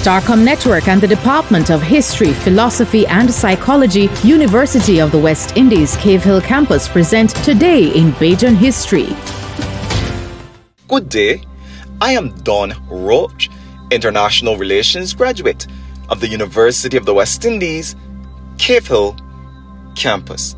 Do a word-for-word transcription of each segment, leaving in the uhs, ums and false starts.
Starcom Network and the Department of History, Philosophy and Psychology, University of the West Indies, Cave Hill Campus present Today in Bajan History. Good day. I am Don Roach, International Relations graduate of the University of the West Indies, Cave Hill Campus.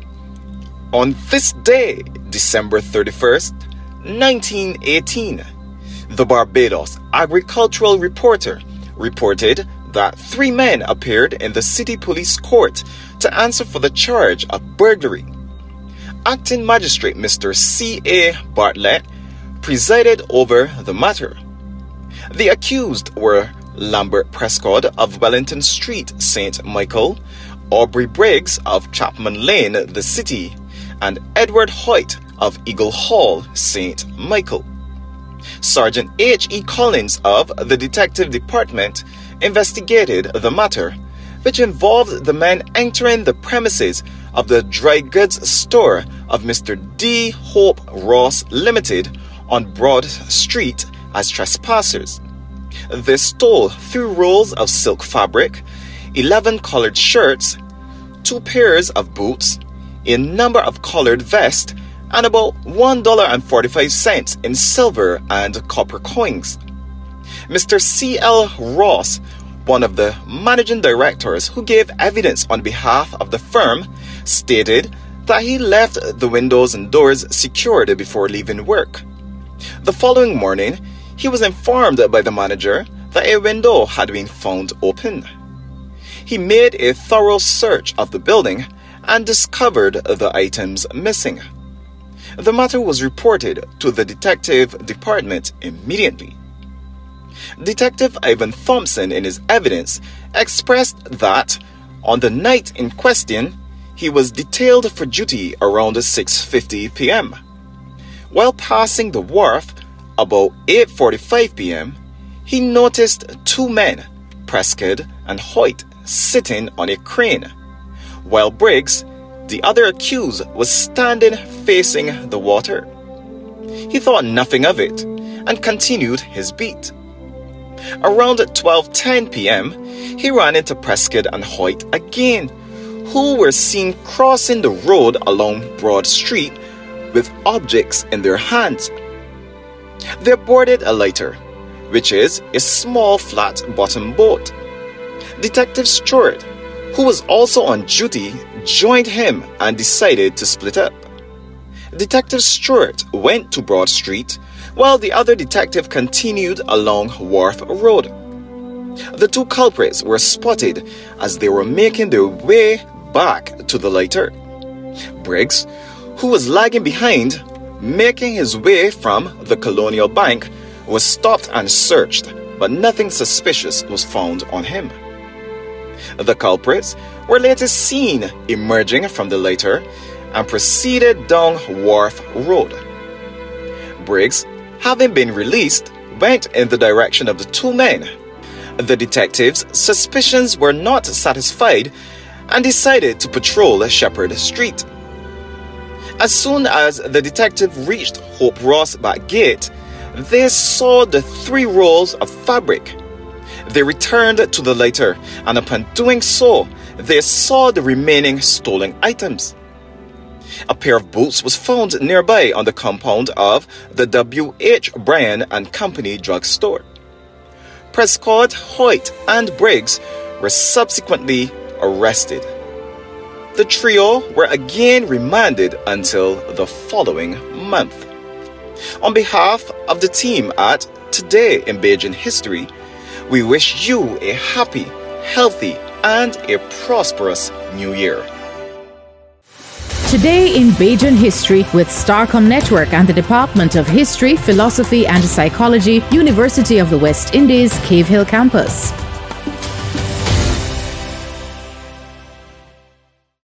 On this day, December thirty-first, nineteen eighteen, the Barbados Agricultural Reporter reported that three men appeared in the city police court to answer for the charge of burglary. Acting Magistrate Mister C A Bartlett presided over the matter. The accused were Lambert Prescott of Wellington Street, Saint Michael, Aubrey Briggs of Chapman Lane, the city, and Edward Hoyt of Eagle Hall, Saint Michael. Sergeant H E Collins of the Detective Department investigated the matter, which involved the men entering the premises of the dry goods store of Mister D. Hope Ross Limited on Broad Street as trespassers. They stole three rolls of silk fabric, eleven colored shirts, two pairs of boots, a number of colored vests, and about one dollar and forty-five cents in silver and copper coins. Mister C L Ross, one of the managing directors who gave evidence on behalf of the firm, stated that he left the windows and doors secured before leaving work. The following morning, he was informed by the manager that a window had been found open. He made a thorough search of the building and discovered the items missing. The matter was reported to the Detective Department immediately. Detective Ivan Thompson, in his evidence, expressed that on the night in question, he was detailed for duty around six fifty p.m. While passing the wharf about eight forty-five p.m., he noticed two men, Prescott and Hoyt, sitting on a crane, while Briggs, the other accused, was standing facing the water. He thought nothing of it and continued his beat. Around twelve ten p.m., he ran into Prescott and Hoyt again, who were seen crossing the road along Broad Street with objects in their hands. They boarded a lighter, which is a small flat-bottom boat. Detective Stewart, who was also on duty, joined him and decided to split up. Detective Stewart went to Broad Street, while the other detective continued along Wharf Road. The two culprits were spotted as they were making their way back to the lighter. Briggs, who was lagging behind, making his way from the Colonial Bank, was stopped and searched, but nothing suspicious was found on him. The culprits were later seen emerging from the lighter and proceeded down Wharf Road. Briggs, having been released, went in the direction of the two men. The detectives' suspicions were not satisfied and decided to patrol Shepherd Street. As soon as the detective reached Hope Ross back gate, they saw the three rolls of fabric. They returned to the lighter, and upon doing so, they saw the remaining stolen items. A pair of boots was found nearby on the compound of the W H Bryan and Company drugstore. Prescott, Hoyt, and Briggs were subsequently arrested. The trio were again remanded until the following month. On behalf of the team at Today in Bajan History, we wish you a happy, healthy, and a prosperous New Year. Today in Bajan History with Starcom Network and the Department of History, Philosophy and Psychology, University of the West Indies, Cave Hill Campus.